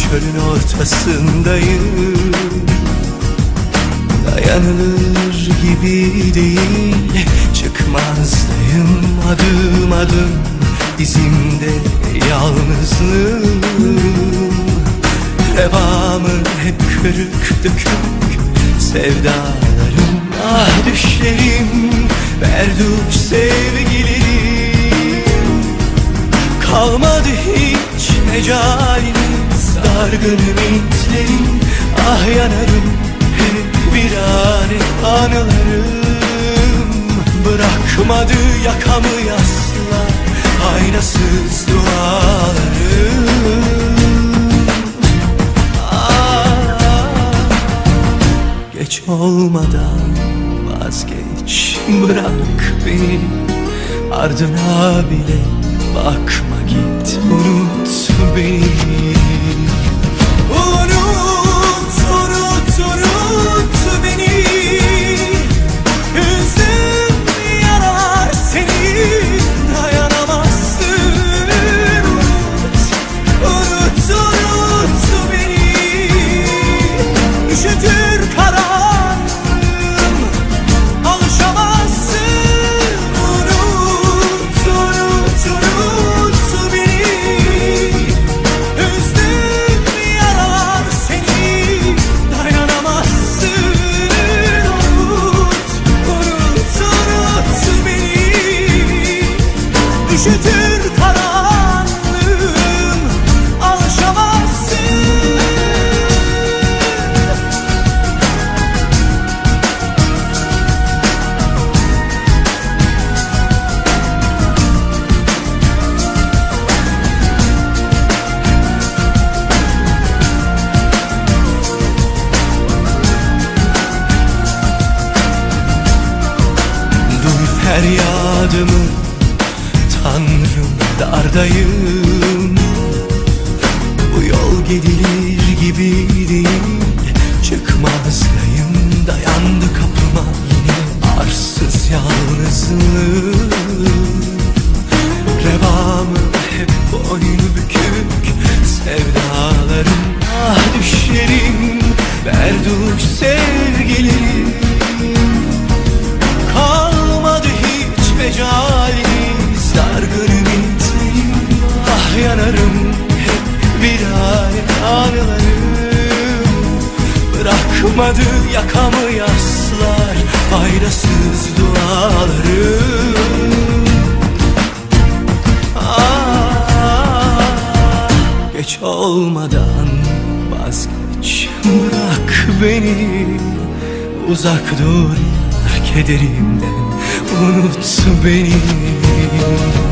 çölün ortasındayım. Dayanılır gibi değil, çıkmazdayım adım adım, izimde yalnızlığım. Revamı hep kırık dökük sevdalarım, ah düşlerim, berduş sevgilerim. Kalmadı hiç mecaliniz, dargın ümitlerim, ah yanarım hep virane anılarım. Bırakmadı yakamı yaslar, aynasız dualarım. Geç olmadan vazgeç, bırak beni, ardına bile bakma, git, unut beni. Unut, unut, unut beni. Üzdüm yarar seni, dayanamazsın. Unut, unut, unut beni. Üşütür karanlığım, alışamazsın. Unut, unut, unut beni. Üzdüm yarar seni, dayanamazsın. Unut, unut, unut beni. Üşütür karanlığım, alışamazsın. Duy feryadımı Tanrım, dardayım. Bu yol gidilir gibi değil, çıkmazdayım. Dayandı kapıma yine arsız yalnızlığım. Revamı hep boynu bükük sevdalarım, ah düşlerim, berduş sevgilerim. Kalmadı hiç mecaliniz, dargın ümitlerim, ah yanarım hep virane anılarım. Bırakmadı yakamı yaslar, faydasız dualarım. Geç olmadan vazgeç, bırak beni, uzak dur kederimden, unut beni.